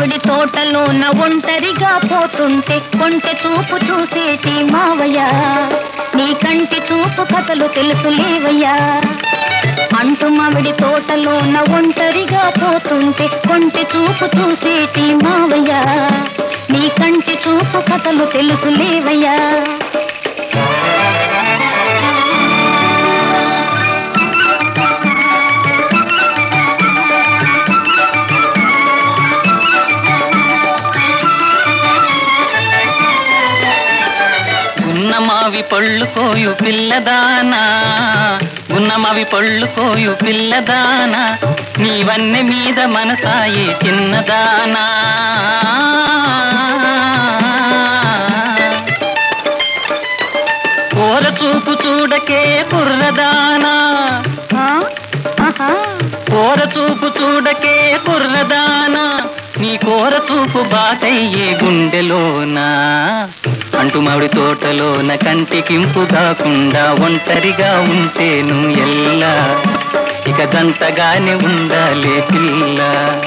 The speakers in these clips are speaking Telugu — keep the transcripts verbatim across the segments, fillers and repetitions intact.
మామిడి తోటలోన ఒంటరిగా పోతుంటే కొంటె చూపు చూసేటి మావయ్య, నీ కంటి చూపు కథలు తెలుసు లేవయ్యా. అంటు మామిడి తోటలోన ఒంటరిగా పోతుంటే కొంటె చూపు చూసేటి మావయ్య, నీ కంటి చూపు కథలు తెలుసు లేవయ్యా. గున్నమావి పళ్ళు కోయు పిల్లదానా, గున్నమావి పళ్ళు కోయు పిల్లదానా, నీవన్నె మీద మనసాయే చిన్నదానా. కోర చూపు చూడకే కుర్రదానా, కోర చూపు చూడకే కుర్రదానా, నీ కోర చూపు బాటయ్యే గుండెలోనా. అంటు మామిడి తోటలోన కంటికింపు కాకుండా ఒంటరిగా ఉంటేను ఎల్లా, ఇక దంతగానే ఉండాలే పిల్ల.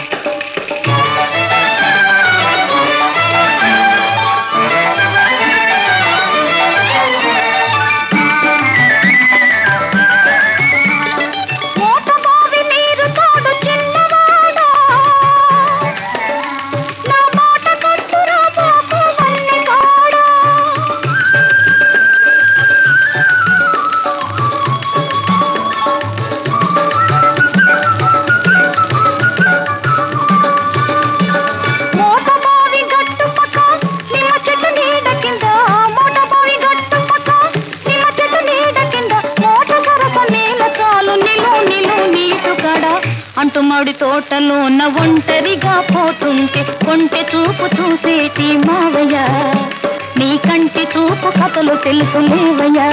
అంటు మామిడి తోటలోన ఒంటరిగా పోతుంటే కొంటె చూపు చూసేటి మావయ్య, నీ కంటి చూపు కథలు తెలుసు లేవయ్యా.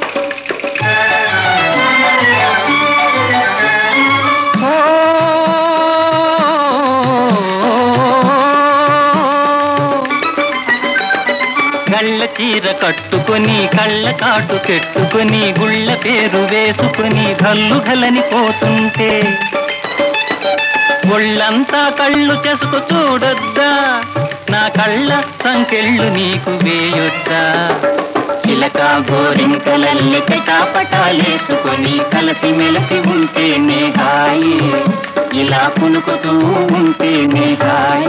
గళ్ళ చీర కట్టుకొని కళ్ళ కాటు పెట్టుకొని గుళ్ళ పేరు వేసుకొని గల్లు గలని పోతుంటే ఒళ్ళంతా కళ్ళు చెసుకు చూడొద్దా, నా కళ్ళ సంకెళ్ళు నీకు వేయొద్దా. చిలక గోరింకలల్లి పటాపటాలేసుకొని కలసి మెలసి ఉంటేనే హాయి, ఇలా పులుకుతూ ఉంటేనే హాయి.